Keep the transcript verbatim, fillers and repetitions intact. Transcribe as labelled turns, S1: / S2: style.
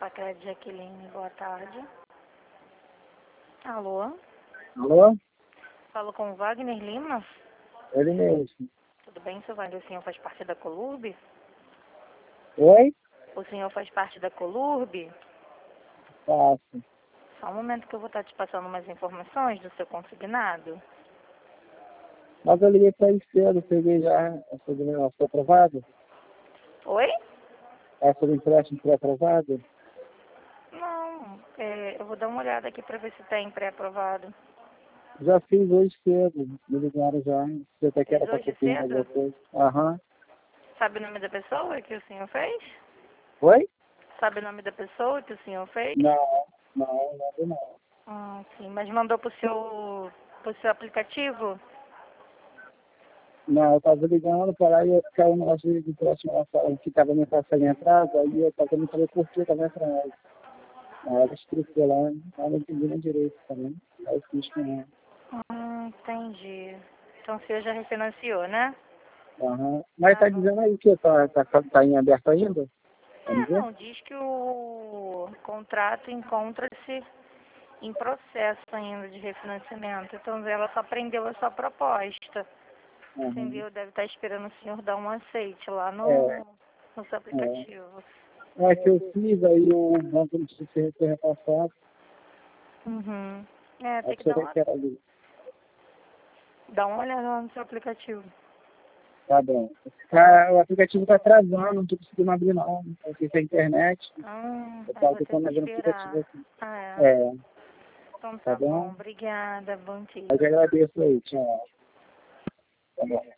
S1: Lacrede Jaqueline, boa tarde. Alô?
S2: Alô?
S1: Falo com o Wagner Lima?
S2: Ele mesmo.
S1: Tudo bem, seu Wagner? O senhor faz parte da Colurb?
S2: Oi?
S1: O senhor faz parte da Colurb?
S2: Faço.
S1: Só um momento que eu vou estar te passando umas informações do seu consignado.
S2: Mas eu liguei pra ele cedo, peguei já essa do meu, foi aprovado?
S1: Oi?
S2: Essa do empréstimo foi aprovado?
S1: Não, é, eu vou dar uma olhada aqui para ver se tem pré-aprovado.
S2: Já fiz hoje cedo, me ligaram já. Você até que
S1: Fez
S2: era pra
S1: hoje
S2: confirmar
S1: cedo?
S2: alguma coisa. Aham.
S1: Sabe o nome da pessoa que o senhor fez?
S2: Oi?
S1: Sabe o nome da pessoa que o senhor fez?
S2: Não, não, não, não.
S1: Ah, sim, mas mandou pro seu, pro seu aplicativo?
S2: Não, eu tava ligando para lá e ia ficar um negócio de próximo, que tava me passando em atraso, aí eu tava me falando por que tava atrás. Aí ela explicou lá, ela não entendi direito também. Aí eu fiz com ela.
S1: Hum, entendi. Então o senhor já refinanciou, né?
S2: Aham. Mas
S1: Tá
S2: tá
S1: bom.
S2: dizendo aí que tá, tá, tá em aberto ainda? Vamos
S1: É,
S2: ver?
S1: não, diz que o contrato encontra-se em processo ainda de refinanciamento. Então ela só prendeu a sua proposta.
S2: Aham.
S1: Entendeu? Deve estar esperando o senhor dar um aceite lá
S2: É,
S1: no, no seu
S2: é.
S1: aplicativo.
S2: É que eu fiz, aí o banco não precisa ser ser repassado.
S1: Uhum. É,
S2: Aí
S1: tem que
S2: você
S1: dar
S2: tem
S1: uma,
S2: que era ali.
S1: dar uma olhada lá no seu aplicativo.
S2: Tá bom.
S1: Tá bom?
S2: Tá, o aplicativo tá atrasando, não tô conseguindo abrir não. Eu fiz a internet,
S1: Hum,
S2: eu
S1: aí
S2: tava
S1: vou ter
S2: tentando
S1: que
S2: abrir o aplicativo
S1: esperar.
S2: aqui.
S1: Ah, é.
S2: É,
S1: Então
S2: tá
S1: tá bom.
S2: bom?
S1: Obrigada. Bom dia.
S2: Eu que agradeço aí, tchau. Tá bom.